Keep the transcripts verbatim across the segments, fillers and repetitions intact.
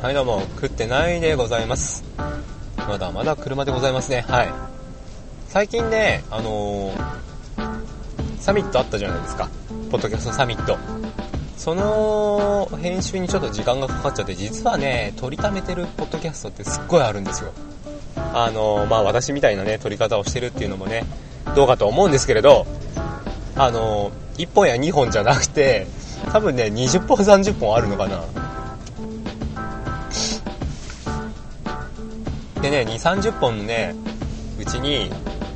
はいどうも、食ってないでございます。まだまだ車でございますね。はい。最近ね、あのー、サミットあったじゃないですか。ポッドキャストサミット。その編集にちょっと時間がかかっちゃって、実はね、撮りためてるポッドキャストってすっごいあるんですよ。あのー、まあ私みたいなね、撮り方をしてるっていうのもね、どうかと思うんですけれど、あのー、いっぽんやにほんじゃなくて、多分ね、にじゅっぽんさんじゅっぽんあるのかな。でね、にじゅう、さんじゅっぽんのね、うちに、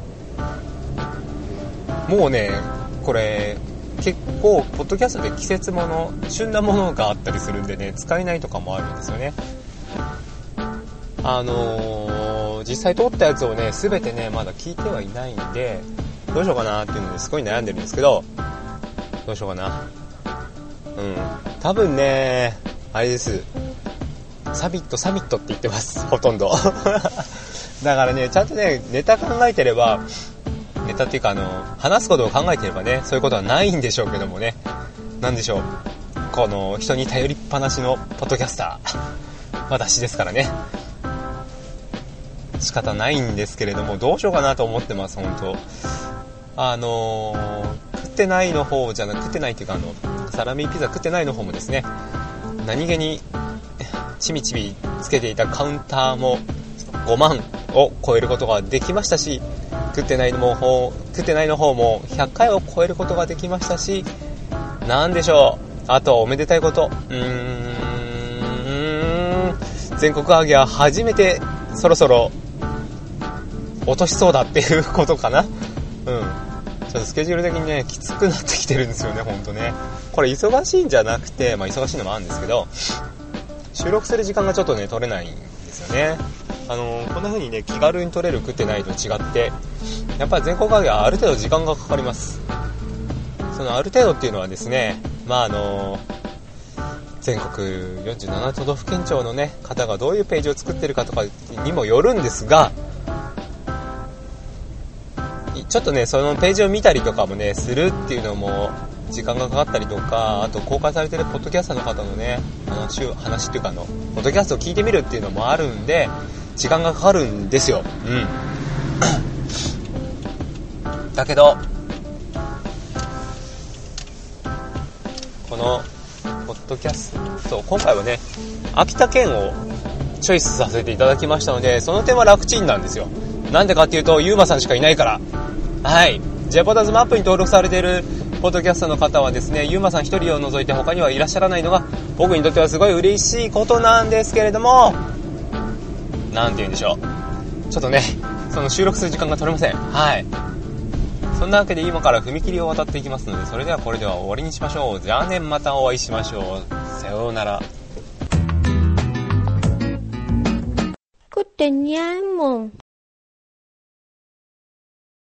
もうね、これ、結構、ポッドキャストで季節もの、旬なものがあったりするんでね、使えないとかもあるんですよね。あのー、実際撮ったやつをね、すべてね、まだ聞いてはいないんで、どうしようかなっていうのですごい悩んでるんですけど、どうしようかな。うん。多分ね、あれです。サミットサミットって言ってますほとんどだからね、ちゃんとねネタ考えてれば、ネタっていうかあの話すことを考えてればね、そういうことはないんでしょうけどもね、なんでしょう、この人に頼りっぱなしのポッドキャスター私ですからね、仕方ないんですけれども、どうしようかなと思ってます。本当あのー、食ってないの方じゃなく、食ってないっていうかあのサラミピザ食ってないの方もですね、何気にちびちびつけていたカウンターもごまんを超えることができましたし、食ってないのも方食ってないの方もひゃっかいを超えることができましたし、なんでしょう、あとはおめでたいこと、うーん全国アゲは初めてそろそろ落としそうだっていうことかな。うん、ちょっとスケジュール的にねきつくなってきてるんですよね、ほんとね。これ忙しいんじゃなくて、まあ忙しいのもあるんですけど、収録する時間がちょっとね取れないんですよね。あのー、こんな風にね気軽に撮れる食ってないと違って、やっぱり全国会議はある程度時間がかかります。そのある程度っていうのはですね、まああのー、全国よんじゅうなな都道府県庁のね方がどういうページを作ってるかとかにもよるんですが、ちょっとねそのページを見たりとかもねするっていうのも時間がかかったりとか、あと公開されてるポッドキャスターの方のね話を話っていうかあのポッドキャストを聞いてみるっていうのもあるんで、時間がかかるんですよ。うんだけどこのポッドキャスト、今回はね秋田県をチョイスさせていただきましたので、その点は楽ちんなんですよ。なんでかっていうと、ゆうまさんしかいないから。はい、 J ポタズマップに登録されているポッドキャストの方はですね、ゆうまさん一人を除いて他にはいらっしゃらないのが僕にとってはすごい嬉しいことなんですけれども、なんて言うんでしょう、ちょっとねその収録する時間が取れません。はい、そんなわけで今から踏切を渡っていきますので、それではこれでは終わりにしましょう。じゃあね、またお会いしましょう。さようなら。 食ってにゃんもん。